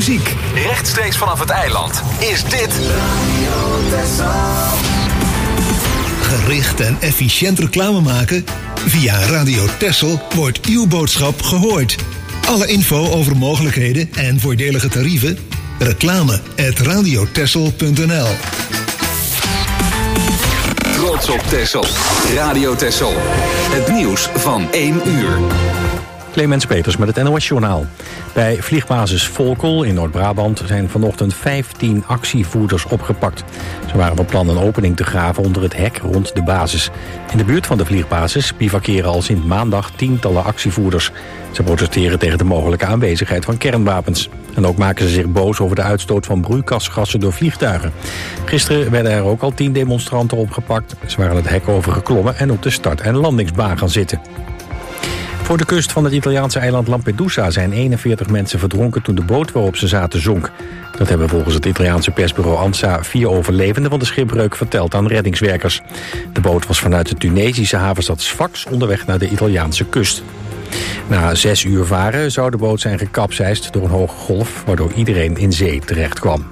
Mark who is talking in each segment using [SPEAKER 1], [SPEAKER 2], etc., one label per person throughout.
[SPEAKER 1] muziek. Rechtstreeks vanaf het eiland is dit Radio Texel. Gericht en efficiënt reclame maken? Via Radio Texel wordt uw boodschap gehoord. Alle info over mogelijkheden en voordelige tarieven? reclame@radiotexel.nl. Trots op Texel. Radio Texel. Het nieuws van 1 uur.
[SPEAKER 2] Clemens Peters met het NOS-journaal. Bij vliegbasis Volkel in Noord-Brabant zijn vanochtend 15 actievoerders opgepakt. Ze waren van plan een opening te graven onder het hek rond de basis. In de buurt van de vliegbasis bivakeren al sinds maandag tientallen actievoerders. Ze protesteren tegen de mogelijke aanwezigheid van kernwapens. En ook maken ze zich boos over de uitstoot van broeikasgassen door vliegtuigen. Gisteren werden er ook al 10 demonstranten opgepakt. Ze waren het hek overgeklommen en op de start- en landingsbaan gaan zitten. Voor de kust van het Italiaanse eiland Lampedusa zijn 41 mensen verdronken toen de boot waarop ze zaten zonk. Dat hebben volgens het Italiaanse persbureau ANSA 4 overlevenden van de schipbreuk verteld aan reddingswerkers. De boot was vanuit de Tunesische havenstad Sfax onderweg naar de Italiaanse kust. Na 6 uur varen zou de boot zijn gekapseist door een hoge golf, waardoor iedereen in zee terecht kwam.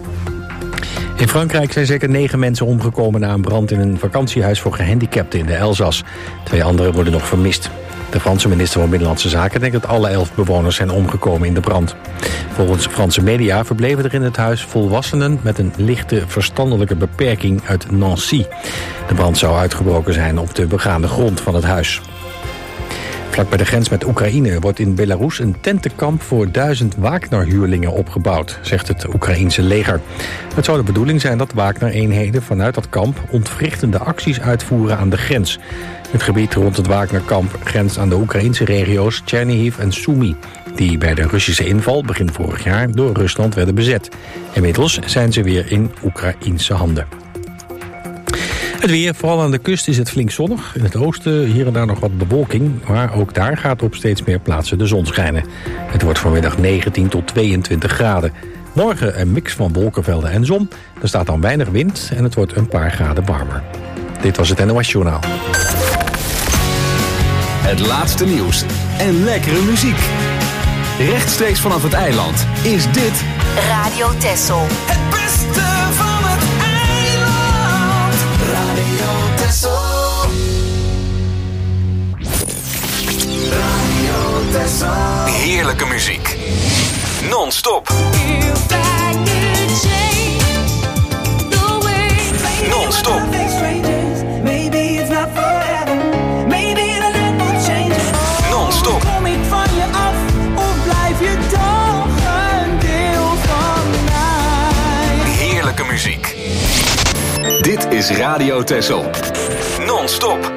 [SPEAKER 2] In Frankrijk zijn zeker 9 mensen omgekomen na een brand in een vakantiehuis voor gehandicapten in de Elzas. 2 anderen worden nog vermist. De Franse minister van Binnenlandse Zaken denkt dat alle 11 bewoners zijn omgekomen in de brand. Volgens Franse media verbleven er in het huis volwassenen met een lichte verstandelijke beperking uit Nancy. De brand zou uitgebroken zijn op de begane grond van het huis. Vlak bij de grens met Oekraïne wordt in Belarus een tentenkamp voor 1000 Wagner-huurlingen opgebouwd, zegt het Oekraïense leger. Het zou de bedoeling zijn dat Wagner-eenheden vanuit dat kamp ontwrichtende acties uitvoeren aan de grens. Het gebied rond het Wagner-kamp grenst aan de Oekraïnse regio's Chernihiv en Sumy, die bij de Russische inval begin vorig jaar door Rusland werden bezet. Inmiddels zijn ze weer in Oekraïense handen. Het weer, vooral aan de kust is het flink zonnig. In het oosten hier en daar nog wat bewolking, maar ook daar gaat op steeds meer plaatsen de zon schijnen. Het wordt vanmiddag 19 tot 22 graden. Morgen een mix van wolkenvelden en zon. Er staat dan weinig wind en het wordt een paar graden warmer. Dit was het NOS Journaal.
[SPEAKER 1] Het laatste nieuws en lekkere muziek. Rechtstreeks vanaf het eiland is dit
[SPEAKER 3] Radio Texel.
[SPEAKER 1] Het beste van het eiland. Radio Texel. Radio Texel. Heerlijke muziek. Non-stop. Non-stop. Non-stop.
[SPEAKER 4] Kom ik van je af of blijf je toch een deel van mij?
[SPEAKER 1] Heerlijke muziek. Dit is Radio Texel. Non-stop.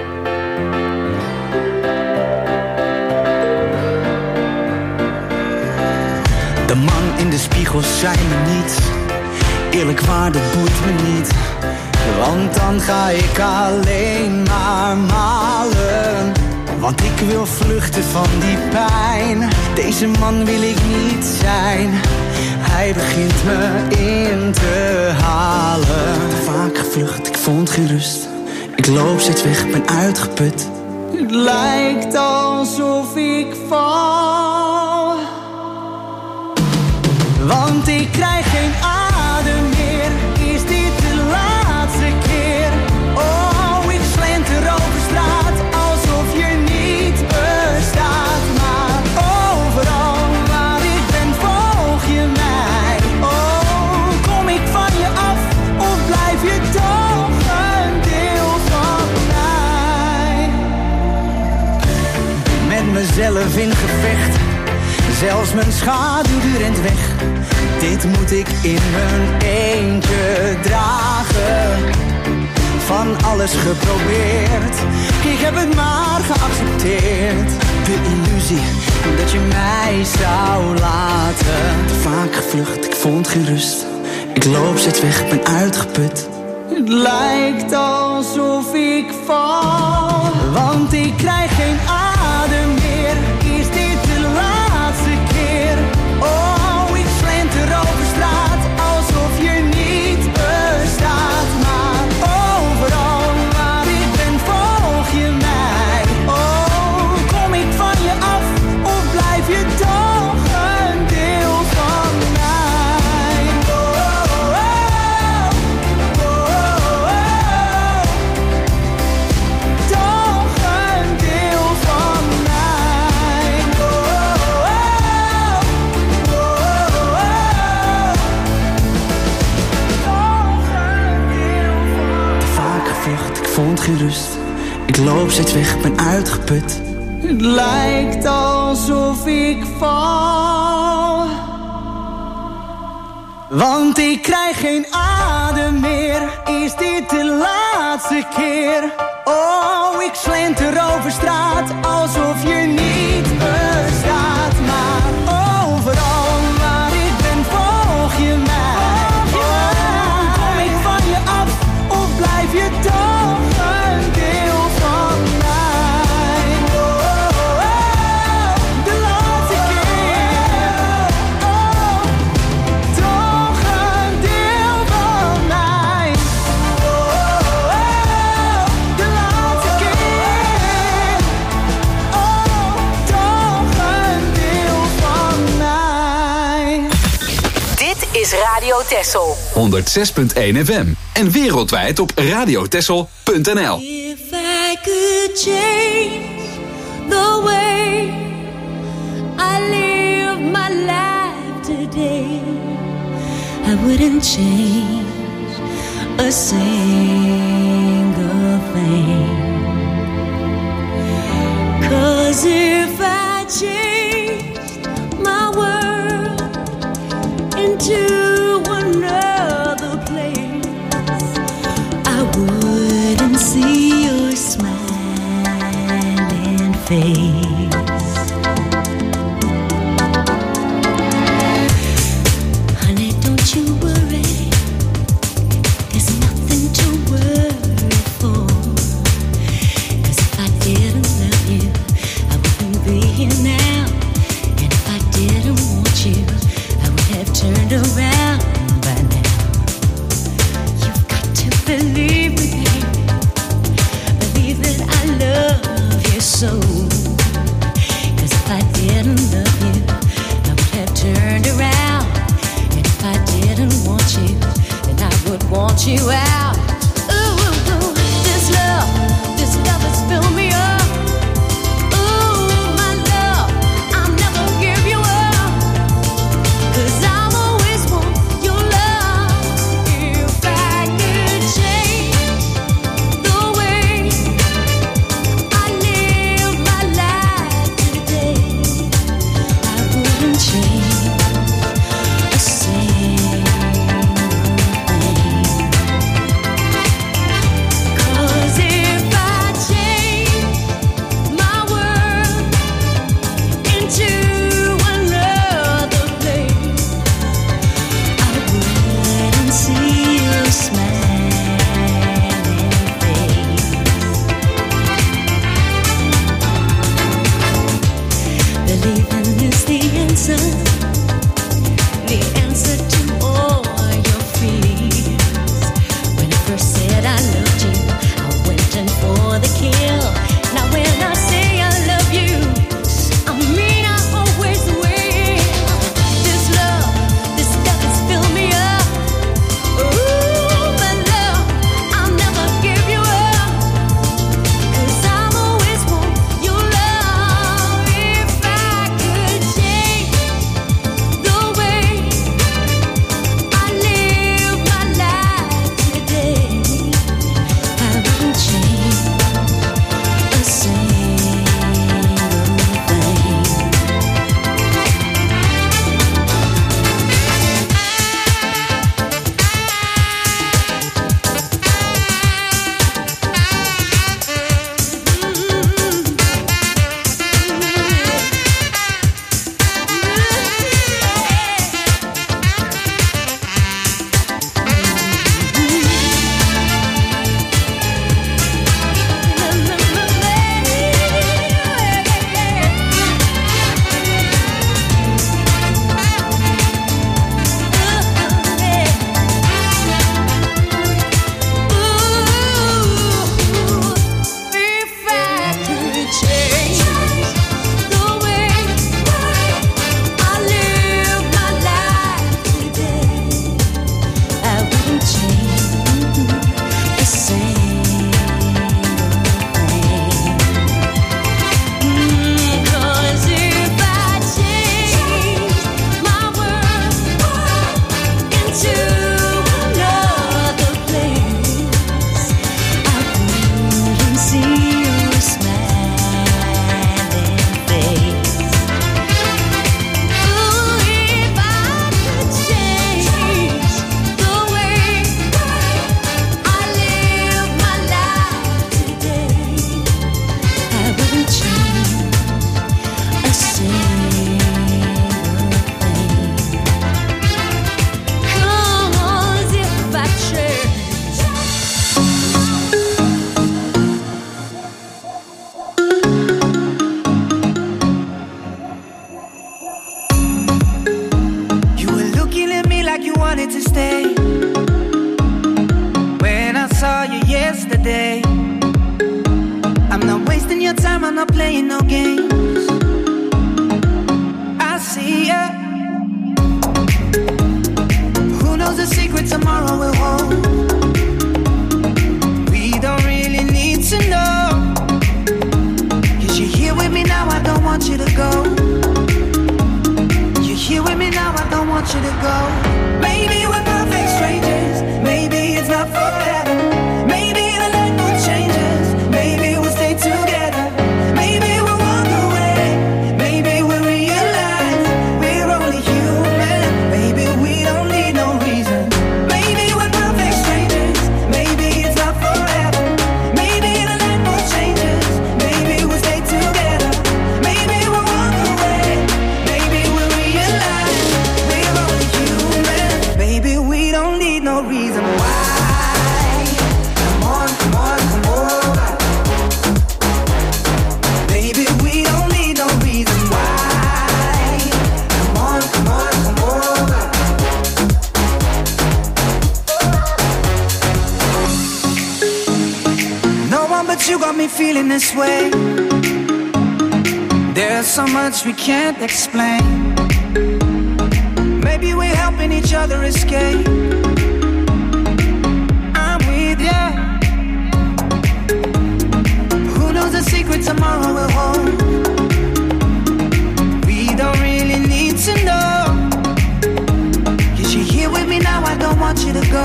[SPEAKER 5] De man in de spiegel zei me niet, eerlijk waar, dat boeit me niet. Want dan ga ik alleen maar malen. Want ik wil vluchten van die pijn. Deze man wil ik niet zijn. Hij begint me in te halen. Te vaak gevlucht, ik vond geen rust. Ik loop steeds weg, ben uitgeput. Het lijkt alsof ik val. Want ik krijg geen adem meer. Is dit de laatste keer? Oh, ik slenter over straat alsof je niet bestaat. Maar overal waar ik ben volg je mij. Oh, kom ik van je af of blijf je toch een deel van mij? Met mezelf in gevecht. Zelfs mijn schaduw die rent weg. Dit moet ik in mijn eentje dragen. Van alles geprobeerd. Ik heb het maar geaccepteerd. De illusie dat je mij zou laten. Te vaak gevlucht, ik vond geen rust. Ik loop steeds weg, ben uitgeput. Het lijkt alsof ik val. Want ik krijg geen adem meer. Is dit de laatste keer? Oh, ik slenter over straat alsof je niet bestaat. Maar overal waar ik ben volg je mij. Oh, kom ik van je af of blijf je toch een deel van vanavond geen rust. Ik loop steeds weg, ben uitgeput. Het lijkt alsof ik val. Want ik krijg geen adem meer. Is dit de laatste keer? Oh, ik slenter over straat alsof je niet bestaat. Maar overal waar ik ben volg je mij. Kom ik van je af of blijf je toch een deel van mij? De laatste keer. Toch een deel van mij. De laatste keer. Toch een deel van mij.
[SPEAKER 3] Dit is Radio Texel.
[SPEAKER 6] 106.1 FM en wereldwijd op radiotexel.nl.
[SPEAKER 7] If I could change the way I live my life today, I wouldn't change a single thing. 'Cause if I changed my world into another place, I wouldn't see your smiling face. Honey, don't you worry, there's nothing to worry for. 'Cause if I didn't love you, I wouldn't be here now. And if I didn't want you, I would have turned around by now. You've got to believe me, believe that I love you so. 'Cause if I didn't love you, I would have turned around. And if I didn't want you, then I would want you out. Ooh, this love has filled me up. Ooh, my love, I'll never give you up. 'Cause I'll always want your love. If I could change the way I live my life today, I wouldn't change a single thing.
[SPEAKER 5] decided to stay. When I saw you yesterday, I'm not wasting your time, I'm not playing no games. I see ya. Who knows the secret tomorrow will hold? We don't really need to know. 'Cause you're here with me now, I don't want you to go. You're here with me now, I don't want you to go. Maybe we're perfect strangers, maybe it's not forever. Maybe the night will change us, maybe we'll stay together. Maybe we'll walk away, maybe we'll realize we're only human. Maybe we don't need no reason. Maybe we're perfect strangers, maybe it's not forever. Maybe the night will change us, maybe we'll stay together. Maybe we'll walk away, maybe we'll realize we're only human. Maybe we don't need no reason why. Come on, come on, come over. Baby, we don't need no reason why. Come on, come on, come over. No one but you got me feeling this way. There's so much we can't explain. Maybe we're helping each other escape. I'm with ya. Who knows the secret tomorrow will hold? We don't really need to know. 'Cause you're here with me now, I don't want you to go.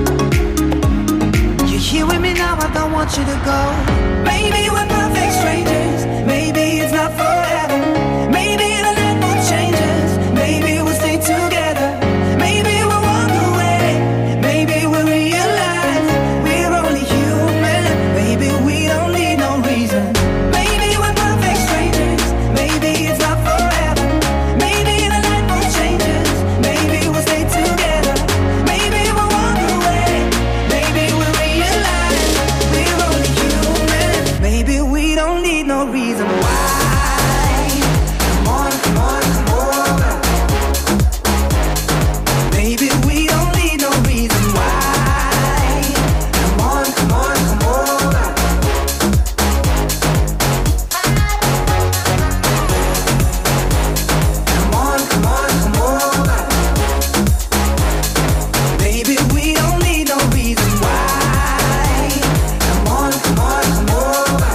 [SPEAKER 5] You're here with me now, I don't want you to go. Maybe we're perfect strangers, maybe it's not forever. Maybe the night will change us, maybe we'll stay together. Maybe we'll walk away, maybe we'll realize we're only human. Maybe we don't need no reason. Maybe we're perfect strangers, maybe it's not forever. Maybe the night will change us, maybe we'll stay together. Maybe we'll walk away, maybe we'll realize we're only human. Maybe we don't need no reason why. Come on, come on, come over. Maybe we don't need no reason why. Come on, come on, come over. Come on, come on, come over. Maybe we don't need no reason why. Come on, come on, come over.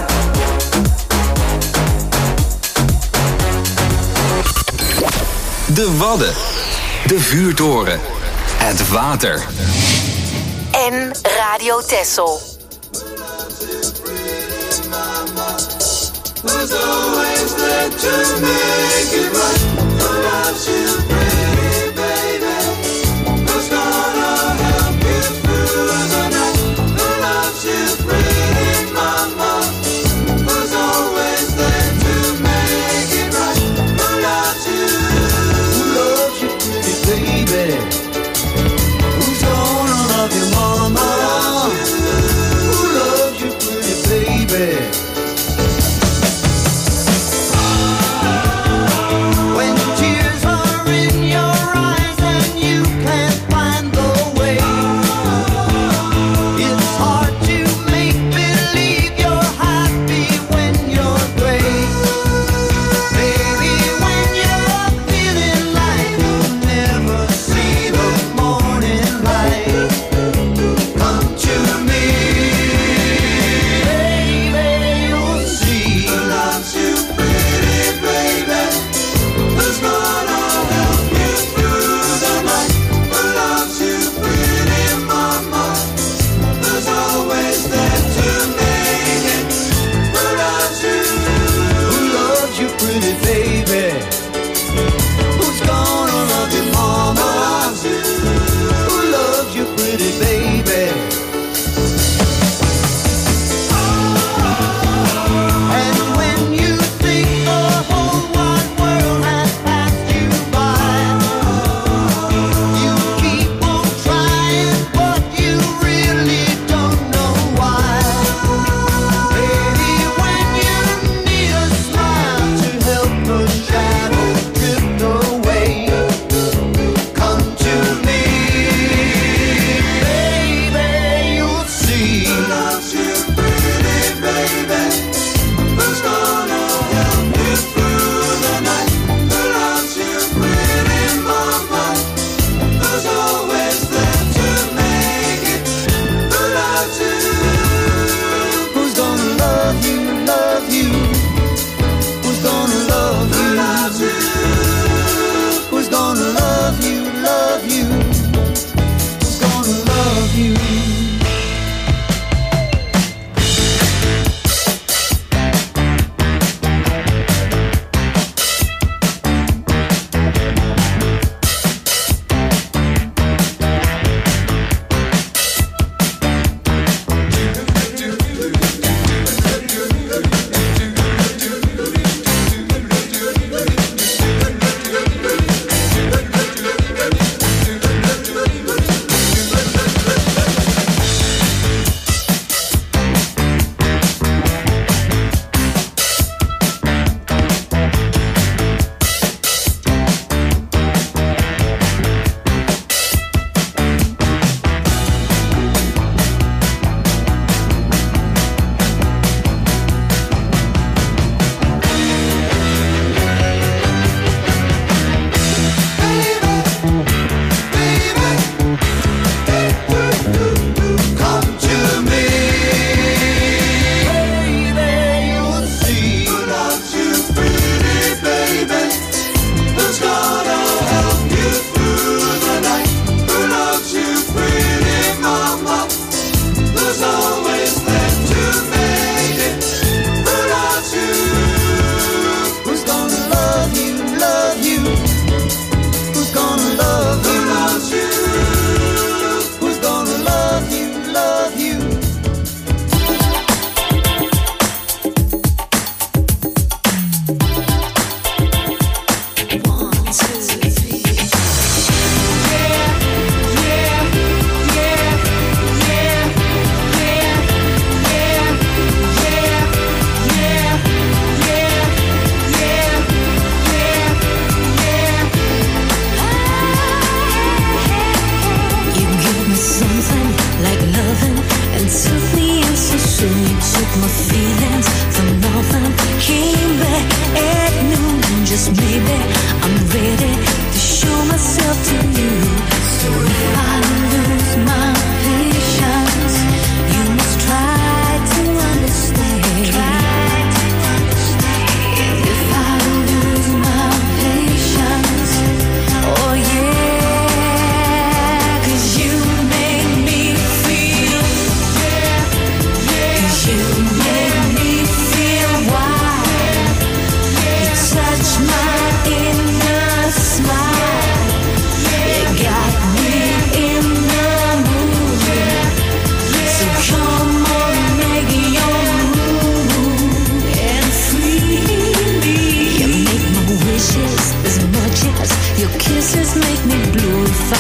[SPEAKER 6] De Wadden. De vuurtoren. Het water.
[SPEAKER 3] En Radio Texel.
[SPEAKER 4] Who's gonna love you, mama? Who loves you, pretty baby? When tears are in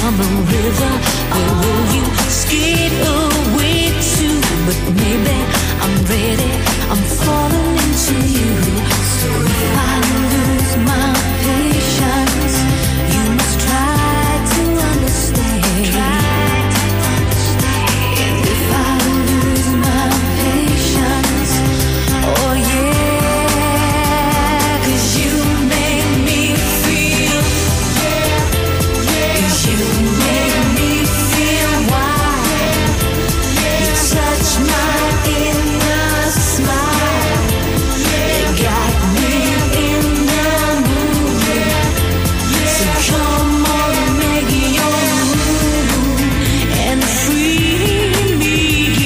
[SPEAKER 7] down the river. Where will you skate away to? But maybe I'm ready, I'm falling into you. So if I lose my patience, you must try to understand. And if I lose my patience, oh yeah, 'cause you make me feel, 'cause you make me feel wild. You touch my inner smile. You got me in the mood. So come on, make your move and free me.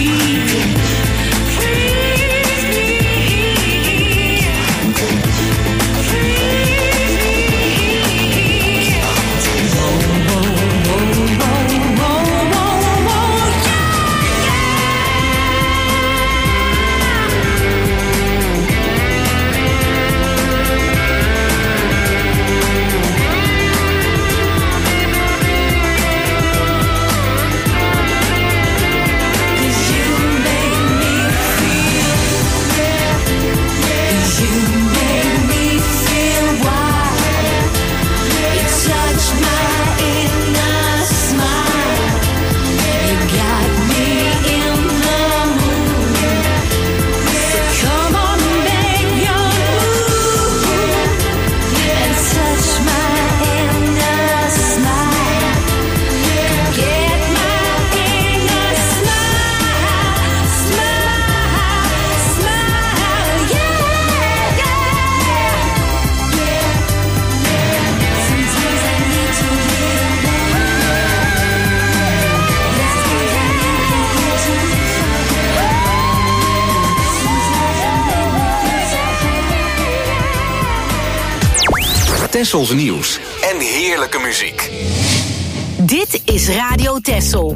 [SPEAKER 6] Tessels nieuws en heerlijke muziek.
[SPEAKER 3] Dit is Radio Tessel.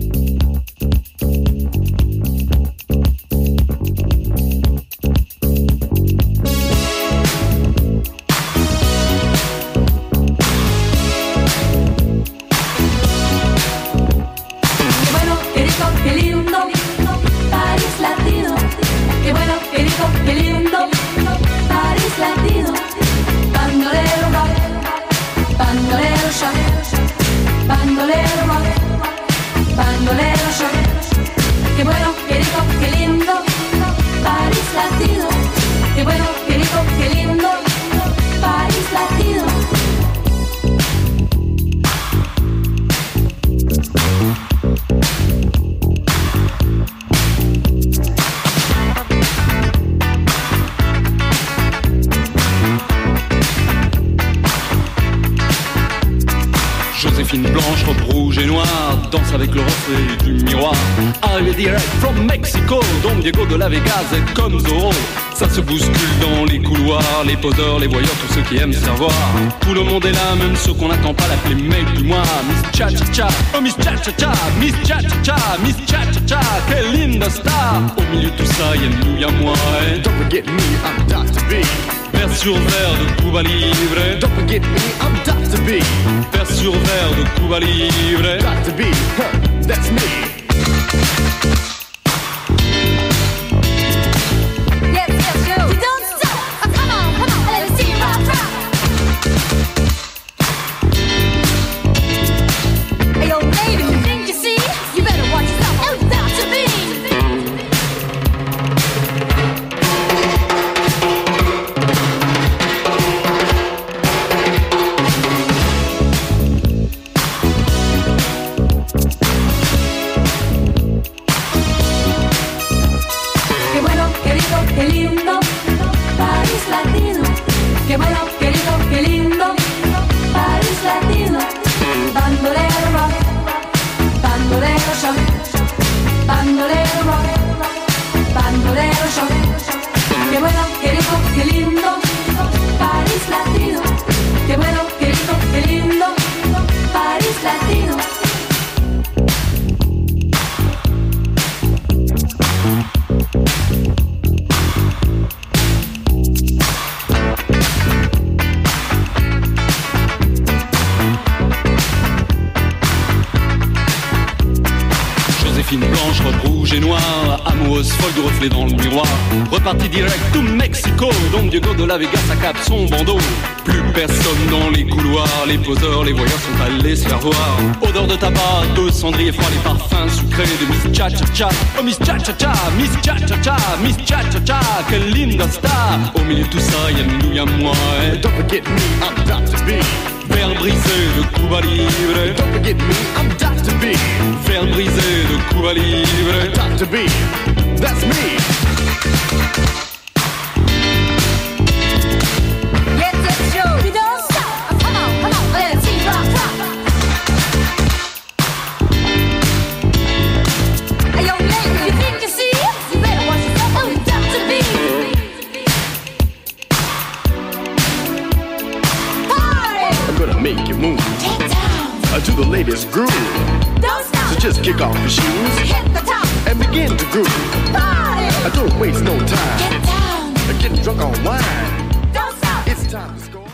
[SPEAKER 8] Joséphine blanche, robe rouge et noire, danse avec le reflet du miroir. Arrivé direct from Mexico, Don Diego de la Vegas est comme Zorro. Ça se bouscule dans les couloirs, les poseurs, les voyeurs, tous ceux qui aiment savoir. Tout le monde est là, même ceux qu'on n'attend pas, l'appeler mec du mois. Miss Cha-Cha-Cha, oh Miss Cha-Cha-Cha, Miss Cha-Cha-Cha, Miss Cha-Cha-Cha, quelle linda star. Au milieu de tout ça, y'a nous, y'a moi, et don't forget me, I'm Dr. B. Verre sur verre de Cuba Libre. Don't forget me, I'm Dr. B. Verre sur verre de Cuba Libre. Dr. B, that's me.
[SPEAKER 7] Yes, yes, you. You don't stop. Oh, come on, let me see you rock, rock. Hey, yo, baby, you think you see? You better watch yourself. Oh, Dr. B.
[SPEAKER 8] Joséphine blanche, robe rouge et noire, amoureuse folle du reflet dans le miroir. Reparti direct to Mexico, Don Diego de la Vega s'accape son bandeau. Plus personne dans les couloirs, les poseurs, les voyeurs sont allés se faire voir. Odeur de tabac, de cendrier froid, les parfums sucrés de Miss Cha-Cha-Cha. Oh Miss Cha-Cha-Cha, Miss Cha-Cha-Cha, Miss Cha-Cha-Cha, quelle linda star. Au milieu de tout ça, y'a nous, y'a moi. Et don't forget me, I'm Dr. B. Fer brisé de Cuba Libre. Don't forget me, I'm Dr. B. Fer brisé de Cuba Libre. Dr. B, that's me. To the latest groove. Don't stop. So just kick off your shoes. Hit the top. And begin to groove. Party. Don't waste no time. Get down. Get drunk on wine. Don't stop. It's time to score.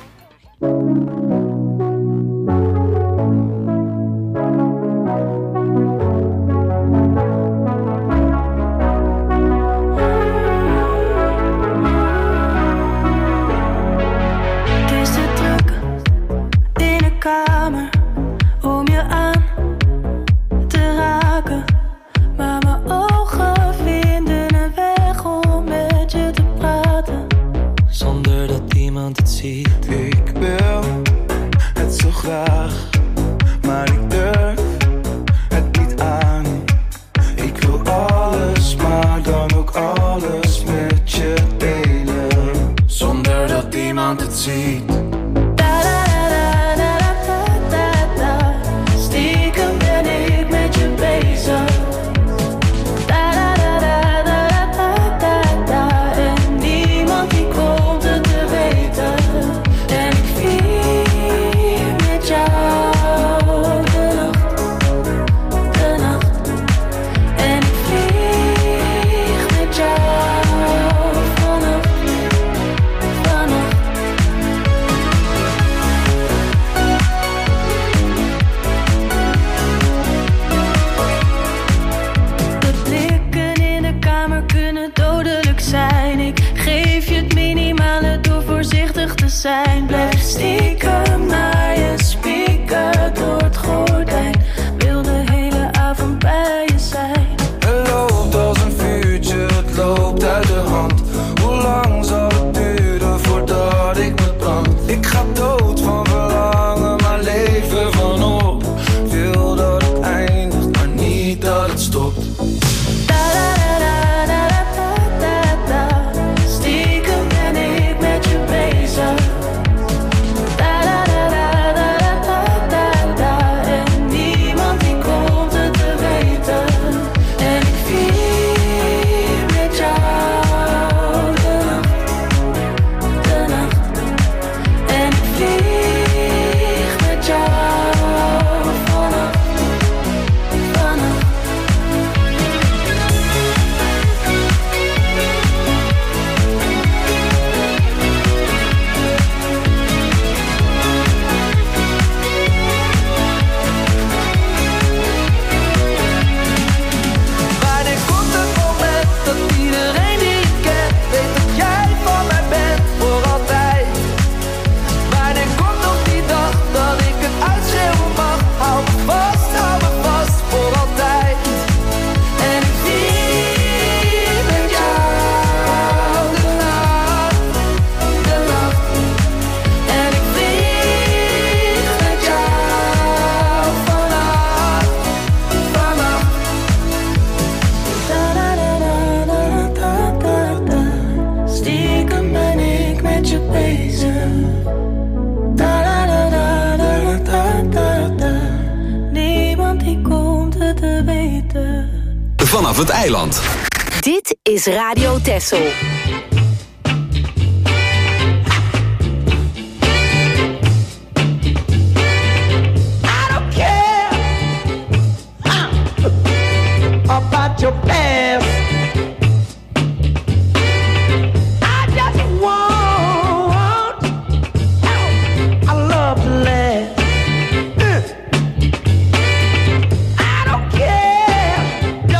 [SPEAKER 9] zijn. Blijf stiekem naar je speaker door het gordijn. Wil de hele avond bij je zijn.
[SPEAKER 10] Het loopt als een vuurtje, het loopt uit de hand. Hoe lang zal het duren voordat ik me brand? Ik ga dood van verlangen, maar leven van op. Wil dat het eindigt, maar niet dat het stopt.
[SPEAKER 9] Stiekem ben ik met je bezig. En niemand die komt het te weten. En ik vier met jou de nacht. En ik vlieg met jou vannacht.
[SPEAKER 10] Wanneer komt het moment dat iedereen die je kent weet dat jij van mij bent voor altijd? Wanneer komt nog die dag dat ik het uitschreeuwen mag? Hou me vast voor altijd.
[SPEAKER 9] En ik vier met jou de nacht. En ik vlieg met jou vannacht. Stiekem ben ik met je bezig. Niemand die komt het te weten.
[SPEAKER 6] Vanaf het eiland.
[SPEAKER 3] Dit is Radio Texel.
[SPEAKER 4] I don't care about your past. I just want I love to laugh. I don't care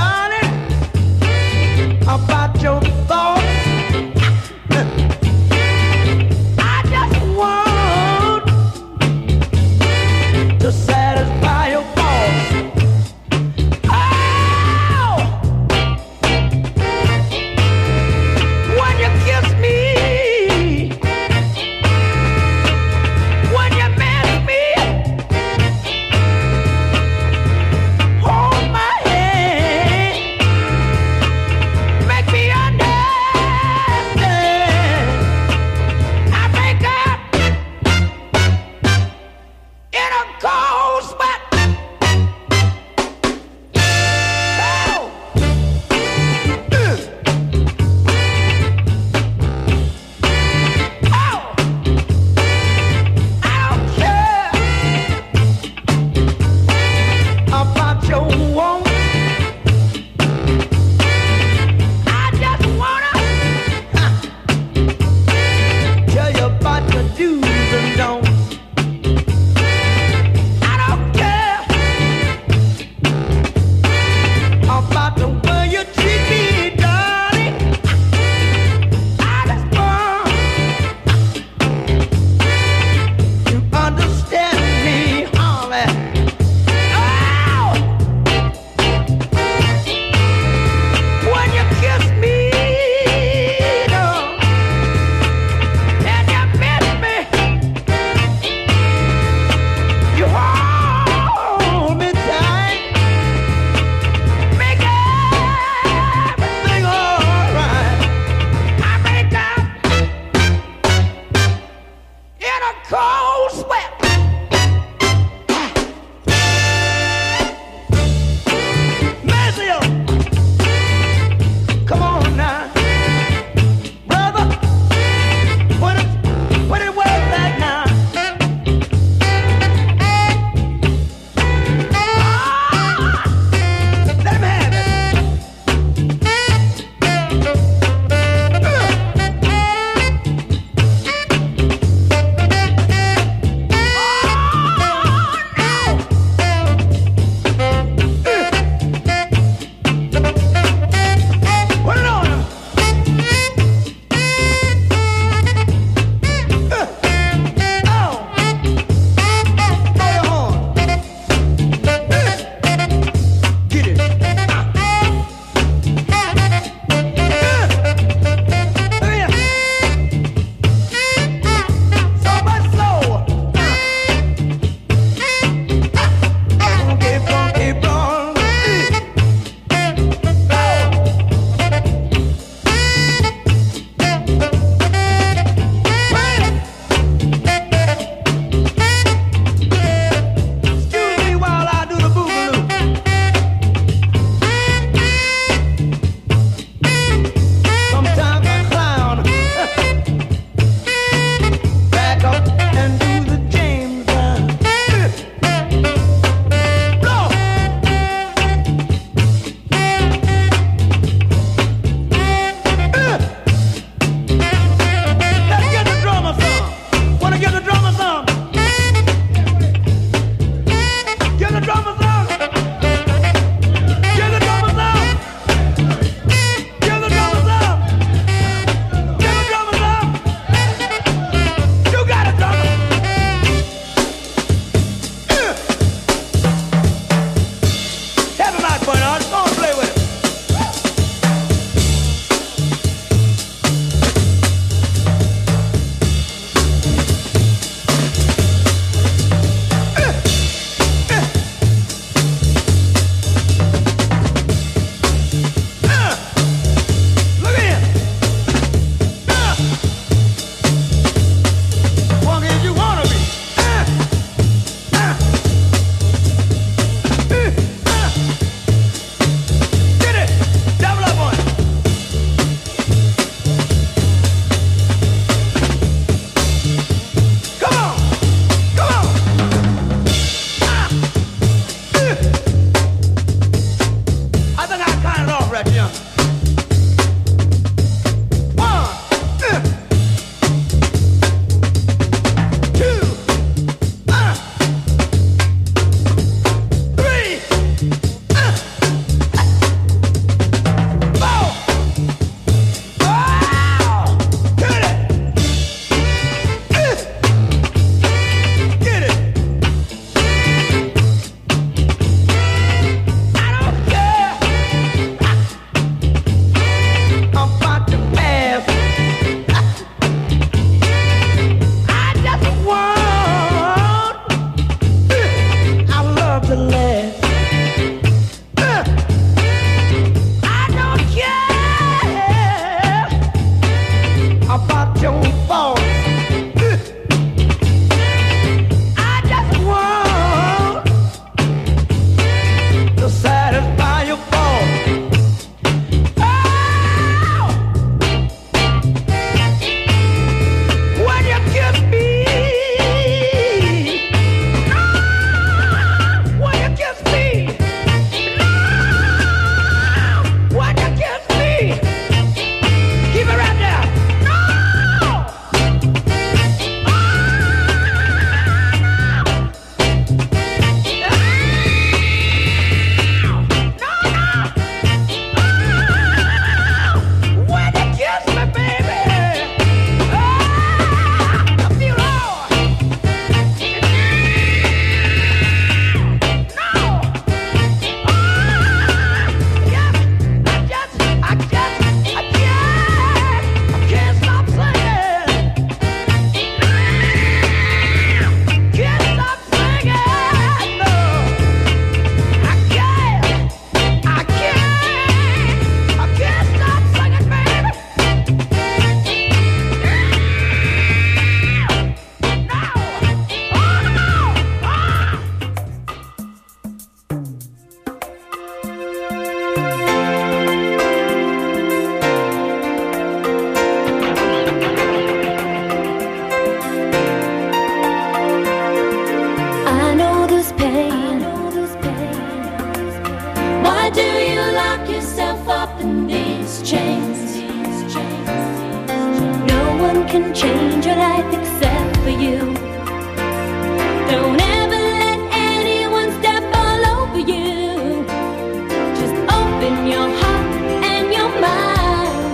[SPEAKER 7] can change your life except for you. Don't ever let anyone step all over you. Just open your heart and your mind.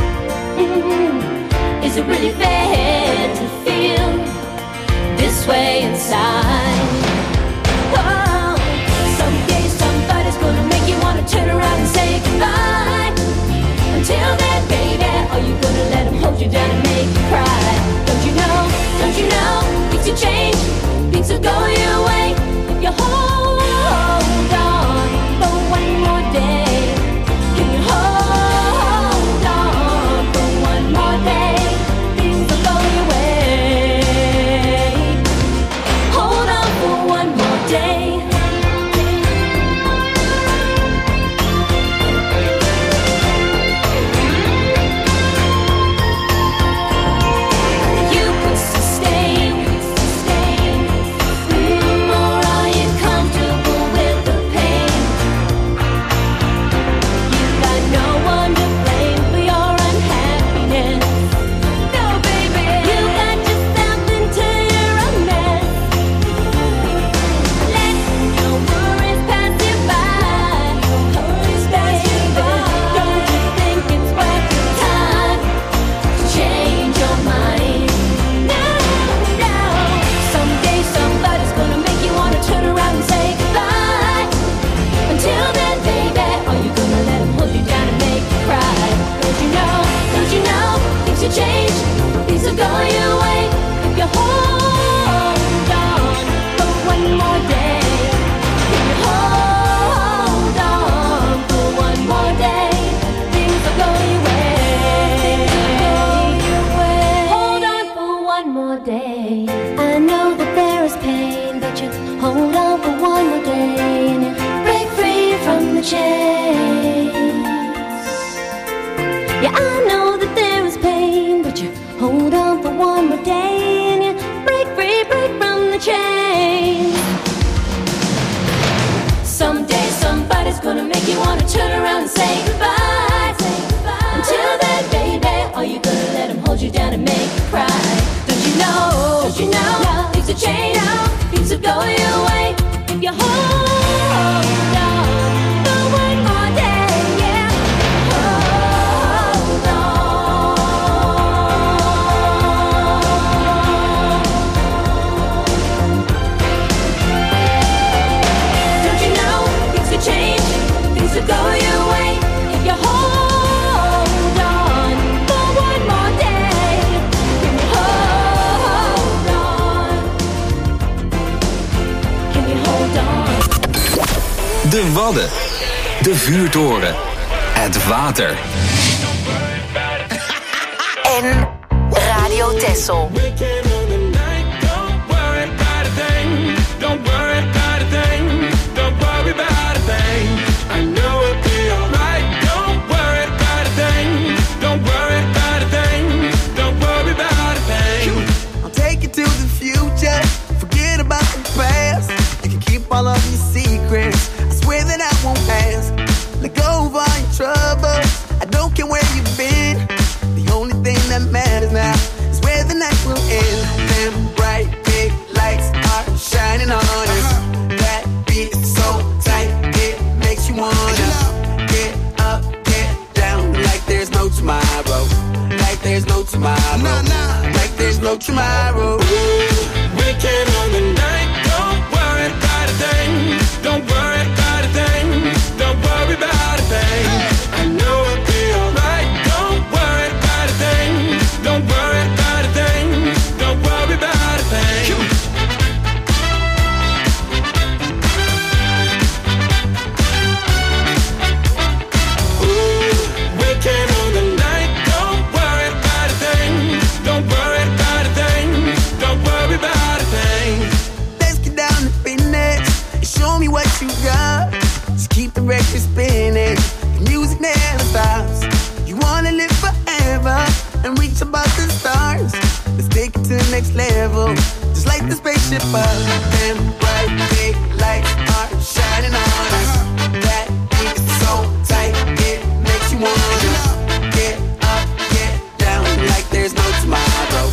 [SPEAKER 7] Is it really fair to feel this way inside? Whoa. Someday somebody's gonna make you wanna turn around and say goodbye. Until then, baby, are you gonna let him hold you down and make you cry? Don't you know, things will change, things will go your way if you hold on for one more day. Can you hold on for one more day? Things will go your way. Hold on for one more day. Change, things will go your way if you hold on for one more day. If you hold on for one more day, things will go your way. Hold on for one more day. I know that there is pain, but you hold on for one more day and you break free from the chains. Yeah, I know that there is pain, but you hold on for one more day and you break free, break from the chains. Someday somebody's gonna make you wanna turn around and say goodbye. Until then, baby, are you gonna let him hold you down and make you cry? Don't you know, things will change, things will go your way if you hold on for one more day. Yeah, hold on. Change, things will go your way if you hold on for one more day. Can you hold on? Can you hold on?
[SPEAKER 6] De Wadden, de vuurtoren, het water.
[SPEAKER 3] En Radio Texel.
[SPEAKER 5] All of your secrets, I swear that I won't ask. Let go of all your troubles, I don't care where you've been. The only thing that matters now is where the night will end. Them bright big lights are shining on us. That beat is so tight, it makes you wanna get up, get down, like there's no tomorrow. Like there's no tomorrow. Like there's no tomorrow. Weekend on the night, don't worry about a thing. Don't worry about a thing. Don't worry about a thing. I know it'll be alright. Don't worry about a thing. Don't worry about a thing. Don't worry about a thing. Ooh, weekend on the night. Don't worry about a thing. Don't worry about a thing. Don't worry about a thing. Let's get down to business. Show me what you got. Just keep the record spinning. The music never stops. You wanna live forever and reach above the stars. Let's take it to the next level. Just like the spaceship up. Them bright big lights are shining on us. That beat is so tight, it makes you wanna get up, get down, like there's no tomorrow.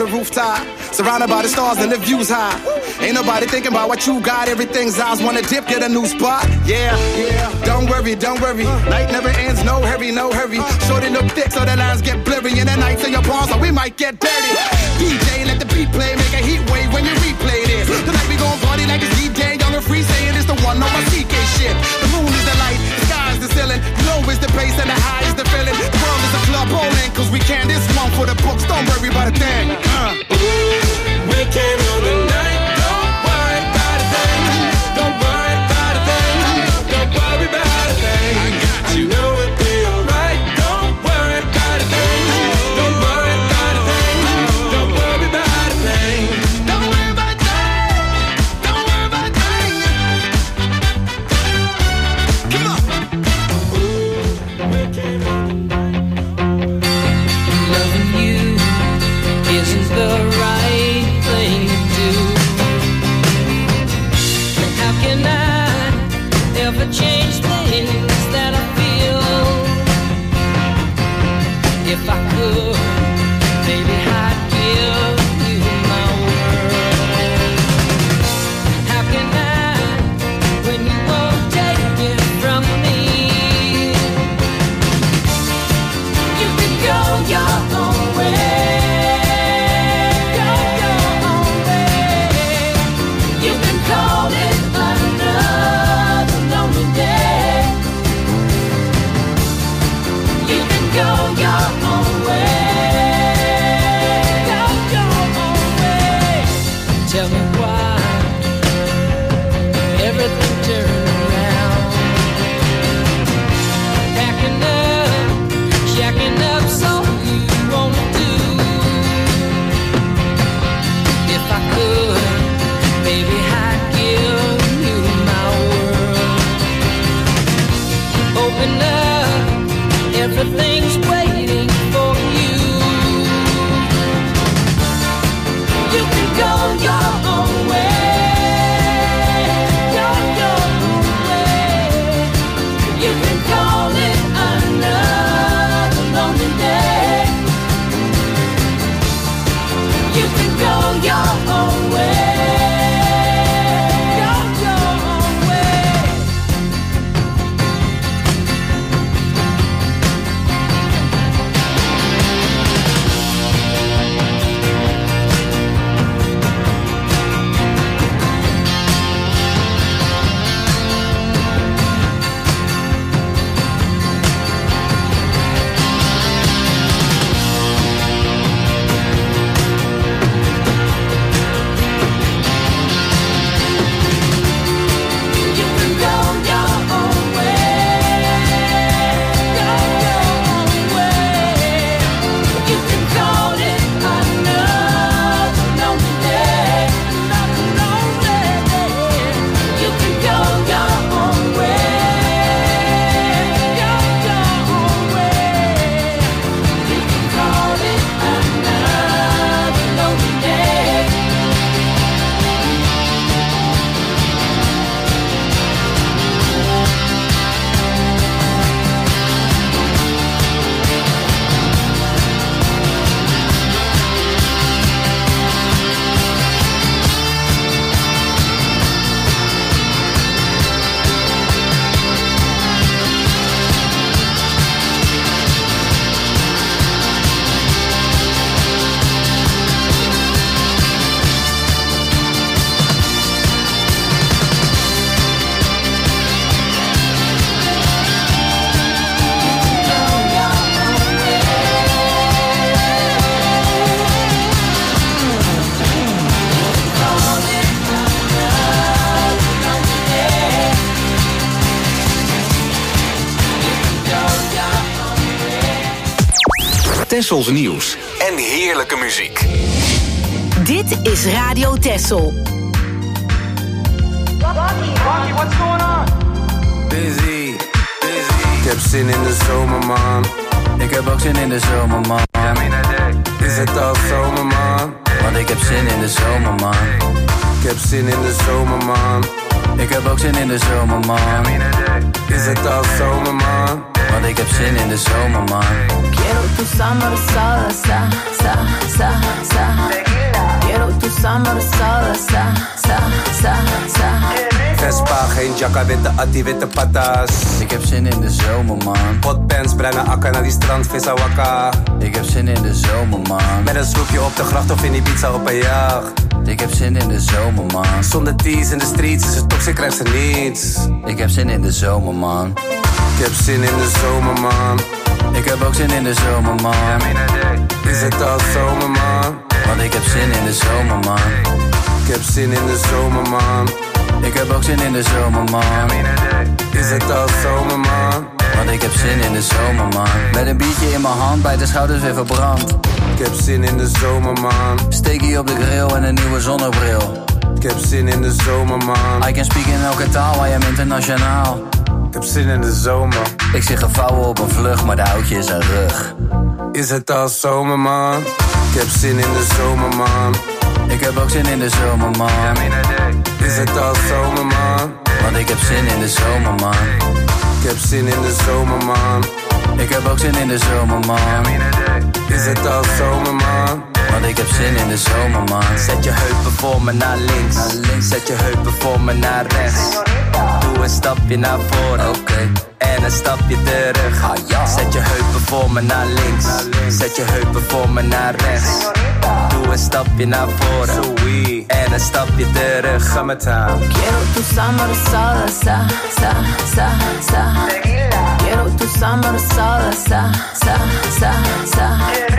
[SPEAKER 11] rooftop, surrounded by the stars and the views high. Ain't nobody thinking about what you got. Everything's ours. Wanna dip, get a new spot. Yeah. Don't worry. Night never ends. No hurry. Shorty look thick, so the lines get blurry. In the nights in your palms, so we might get dirty. DJ, let the beat play, make a heat wave when you replay this. Tonight we gon' party like it's D-Day, young and free, saying it's the one on my CK shit. The moon is the light, the sky is the ceiling, low is the bass and the high is the feeling. The world is a club bowling, cause we can. This one for the books, don't worry about a thing.
[SPEAKER 10] We came on the night, don't worry about a thing. Don't worry about a thing. Don't worry about a thing. You know it'll be alright. Don't worry about a thing. Don't worry about a thing. Don't worry about a thing. Don't worry about a thing. Don't worry about a thing. Come on. We came on the night.
[SPEAKER 12] Loving you isn't the right thing to do. How can I ever change things that I feel? If I could, baby, I'd give you my world. How can I, when you won't take it from me? You can go your own way. Go your own way. You can call it another lonely day. You can go your own way. Go your own way. Tell me why everything turned around. Packing up, shacking up, so you wanna do. If I could, baby, I'd give you my world. Open up, everything's waiting for you. You can go your own way. Go your own way. You can call it another lonely day. You can go your own way. Go your own way. You can go your own way. Go your own way. You can call it another lonely day. Another lonely day. You can go your own way. Go your own way. You can call it another lonely day.
[SPEAKER 6] Tessels nieuws en heerlijke muziek.
[SPEAKER 3] Dit is Radio Tessel.
[SPEAKER 10] Rocky, what's going on?
[SPEAKER 13] Busy. Ik heb zin in de zomer, man. Ik heb ook zin in de zomer, man. Is het al zomer, man? Want ik heb zin in de zomer, man. Ik heb zin in de zomer, man. Ik heb ook zin in de zomer, man. Is het al zomer, man? Want ik heb zin in de zomer, man.
[SPEAKER 9] Quiero tu summer salsa, sa, sa, sa. Quiero tu summer salsa, sa, sa, sa.
[SPEAKER 10] Vespa, geen jacka, witte attie, witte patas.
[SPEAKER 13] Ik heb zin in de zomer, man.
[SPEAKER 10] Potpens, bruine akka naar die strand, vissa wakka.
[SPEAKER 13] Ik heb zin in de zomer, man.
[SPEAKER 10] Met een sloepje op de gracht of in die pizza op een jacht.
[SPEAKER 13] Ik heb zin in de zomer, man.
[SPEAKER 10] Zonder tees in de streets is het toxic, krijgt ze niets.
[SPEAKER 13] Ik heb zin in de zomer, man.
[SPEAKER 10] Ik heb zin in de zomer, man.
[SPEAKER 13] Ik heb ook zin in de zomer, man.
[SPEAKER 10] Is het al zomer, man?
[SPEAKER 13] Want ik heb zin in de zomer, man.
[SPEAKER 10] Ik heb zin in de zomer, man.
[SPEAKER 13] Ik heb ook zin in de zomer, man.
[SPEAKER 10] Is het al zomer, man?
[SPEAKER 13] Want ik heb zin in de zomer, man. Met een biertje in mijn hand, bij de schouders weer verbrand.
[SPEAKER 10] Ik heb zin in de zomer, man.
[SPEAKER 13] Steekie op de grill en een nieuwe zonnebril.
[SPEAKER 10] Ik heb zin in de zomer, man.
[SPEAKER 13] I can speak in elke taal, I am internationaal.
[SPEAKER 10] Ik heb zin in de zomer.
[SPEAKER 13] Ik zit gevouwen op een vlucht, maar de houtje is een rug.
[SPEAKER 10] Is het al zomer, man? Ik heb zin in de zomer, man.
[SPEAKER 13] Ik heb ook zin in de zomer, man.
[SPEAKER 10] Is het al zomer, man?
[SPEAKER 13] Want ik heb zin in de zomer, man.
[SPEAKER 10] Ik heb zin in de zomer, man.
[SPEAKER 13] Ik heb ook zin in de zomer, man.
[SPEAKER 10] Is het al zomer, man?
[SPEAKER 13] Want ik heb zin in de zomer, man.
[SPEAKER 10] Zet je heupen voor me naar links. Zet je heupen voor me naar rechts. Doe een stapje naar voren.
[SPEAKER 13] Oké.
[SPEAKER 10] En een stapje terug.
[SPEAKER 13] Ah, ja.
[SPEAKER 10] Zet je heupen voor me naar links. Zet je heupen voor me naar rechts. Doe een stapje naar voren. En een stapje terug. Ga met haar.
[SPEAKER 9] Quiero tu summer salsa, sa, sa, sa. Quiero tu summer salsa, sa, sa, sa.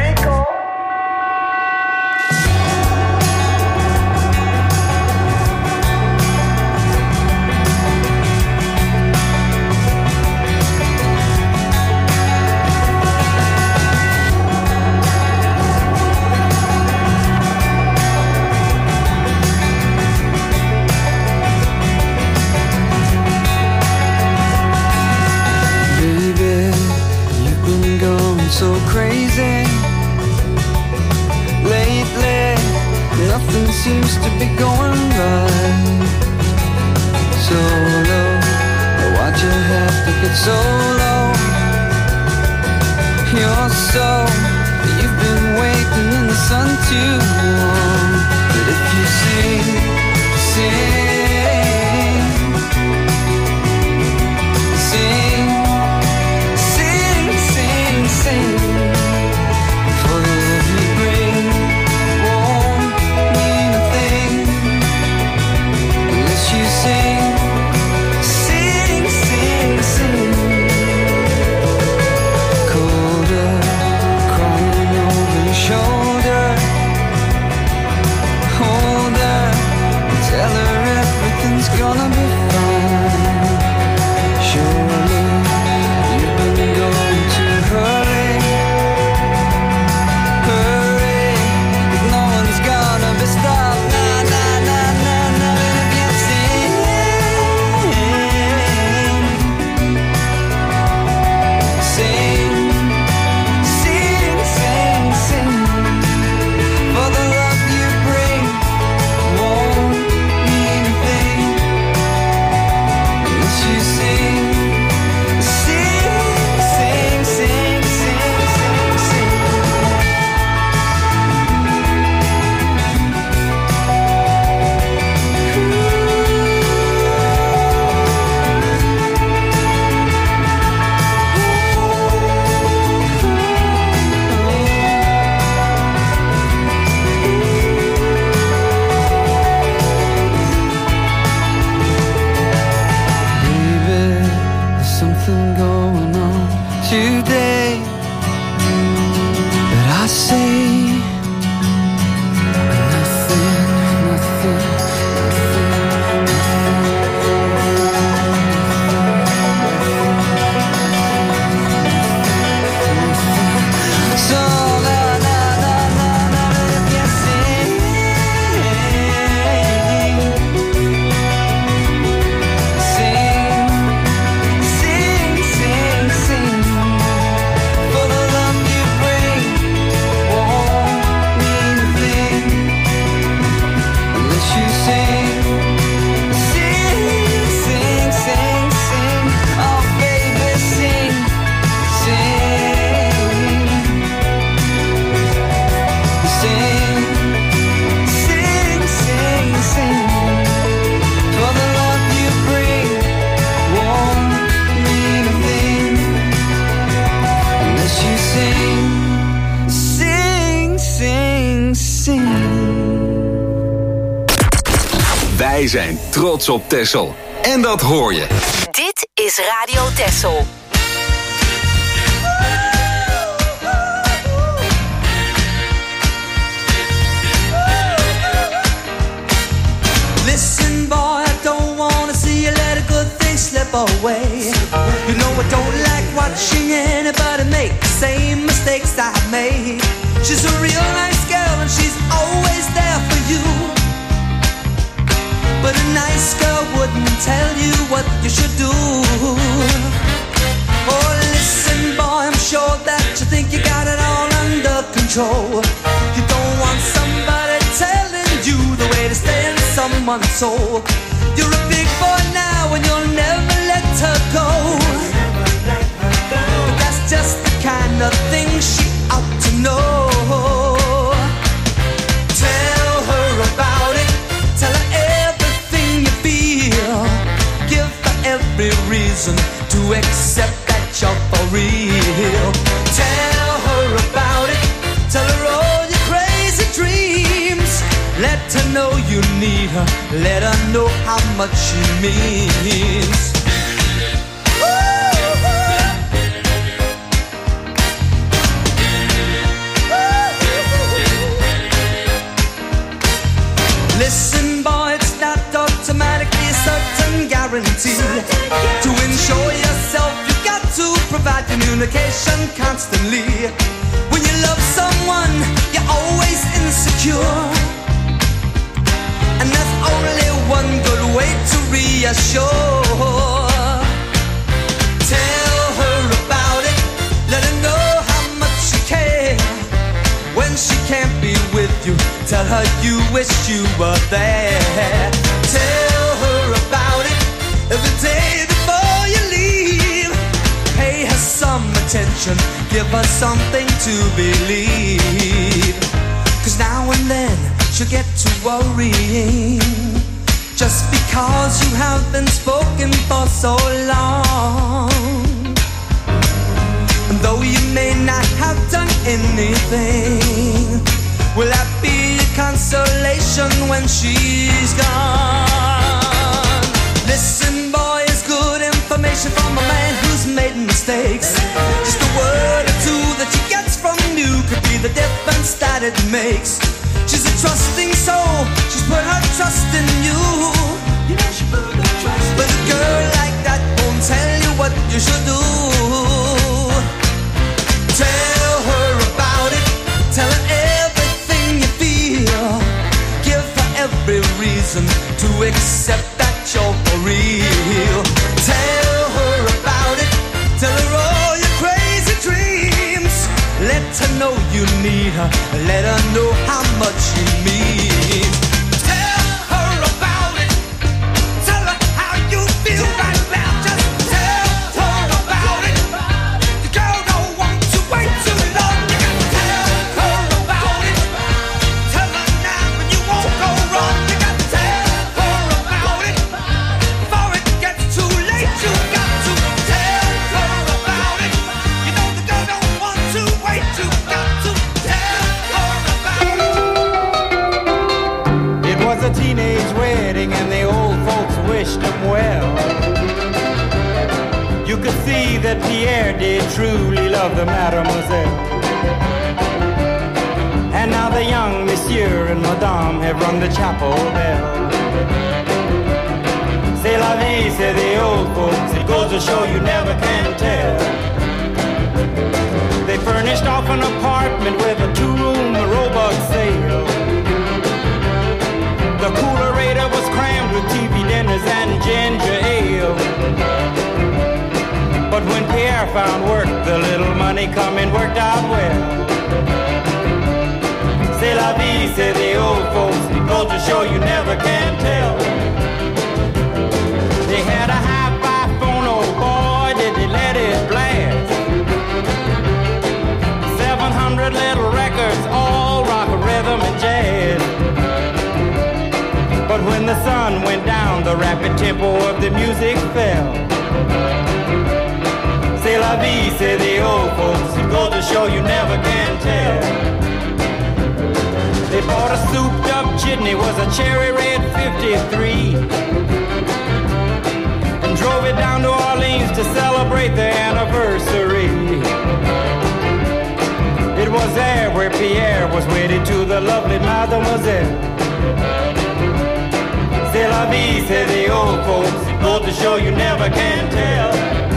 [SPEAKER 5] So crazy lately, nothing seems to be going right. Solo, why'd you have to get so low? You're so, you've been waiting in the sun too long. But if you sing, for the love you bring won't mean a thing unless you sing. Colder, crying over your shoulder. Hold her, tell her everything's gonna be fine. Surely you've been going too hurry, no one's gonna be stopped. Nah, nah, nah, nah, nah. And if you sing, for the love you bring won't mean a thing unless you sing.
[SPEAKER 6] Wij zijn trots op Texel. En dat hoor je.
[SPEAKER 3] Dit is Radio Texel.
[SPEAKER 5] Listen, boy, I don't wanna see you let a good thing slip away. You know I don't like watching anybody make the same mistakes I made. She's a real nice girl and she's always there for you. But a nice girl wouldn't tell you what you should do. Oh, listen, boy, I'm sure that you think you got it all under control. You don't want somebody telling you the way to stay in someone's soul. You're a big boy now and you'll never let her go. But that's just the kind of thing she ought to know. Tell her about it. Tell her everything you feel. Give her every reason to accept that you're for real. Tell her about it. Tell her all your crazy dreams. Let her know you need her. Let her know how much she means. Listen, boy, it's not automatically a certain guarantee. To ensure yourself, you've got to provide communication constantly. When you love someone, you're always insecure. And there's only one good way to reassure. Tell her about it. Let her know how much you care. When she can't be with you, tell her you wish you were there. Tell her about it every day before you leave. Pay her some attention, give her something to believe. 'Cause now and then she'll get to worrying, just because you have been spoken for so long. And though you may not have done anything, will that be a consolation when she's gone? Listen, boy, it's good information from a man who's made mistakes. Just a word or two that she gets from you could be the difference that it makes. She's a trusting soul, she's put her trust in you. You know she put her trust in you. But a girl like that won't tell you what you should do. Tell her about it. Tell her everything you feel. Give her every reason to accept that you're for real. Tell her about it. Tell her all your crazy dreams. Let her know you need her. Let her know how much you mean. Tell her about it. Tell her how you feel right now. Just tell her about it. The girl don't want to wait too long. You gotta tell her about it. Tell her now and you won't go wrong. You gotta tell her about it. Before it gets too late, you got to tell her about it. You know the girl don't want to wait. You got to tell her about it.
[SPEAKER 14] It was a teenage wedding and the old folks wished them well. You could see that Pierre did truly love the mademoiselle. And now the young monsieur and madame have rung the chapel bell. C'est la vie, say the old folks. It goes to show you never can tell. They furnished off an apartment with a two-room robot sale. The coolerator was crammed with TV dinners and ginger ale. But when Pierre found work, the little money coming worked out well. C'est la vie, say the old folks. It goes to show you never can tell. They had a hi-fi phone, oh boy, did they let it blast. 700 little records, all rock, rhythm, and jazz. But when the sun went down, the rapid tempo of the music fell. C'est la vie, say the old folks. It goes to show you never can tell. They Bought a souped up jitney, was a cherry red 53. And drove it down to Orleans to celebrate the anniversary. It was there where Pierre was wedded to the lovely mademoiselle. C'est la vie, say the old folks. Go to show you never can tell.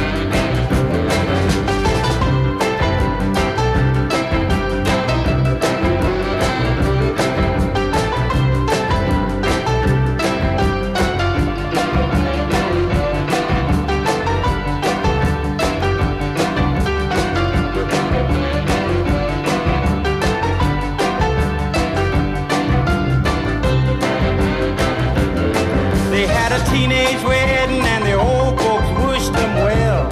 [SPEAKER 14] Teenage wedding and the old folks wished them well.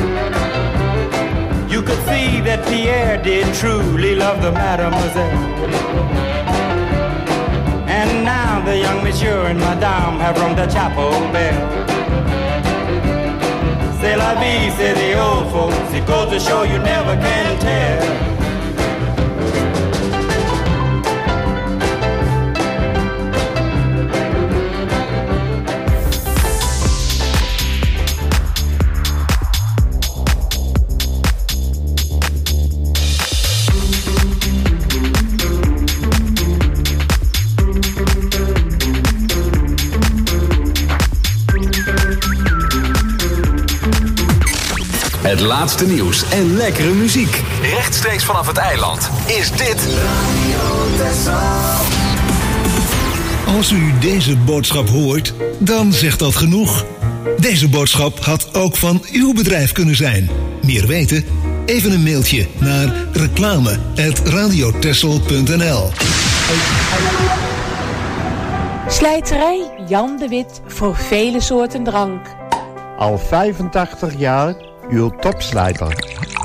[SPEAKER 14] You could see that Pierre did truly love the mademoiselle. And now the young monsieur and madame have rung the chapel bell. C'est la vie, say the old folks. It goes to show you never can tell.
[SPEAKER 6] Het laatste nieuws en lekkere muziek. Rechtstreeks vanaf het eiland is dit
[SPEAKER 1] Als u deze boodschap hoort, dan zegt dat genoeg. Deze boodschap had ook van uw bedrijf kunnen zijn. Meer weten? Even een mailtje naar reclame@radiotessel.nl.
[SPEAKER 15] Slijterij Jan de Wit voor vele soorten drank.
[SPEAKER 16] Al 85 jaar uw topslijter.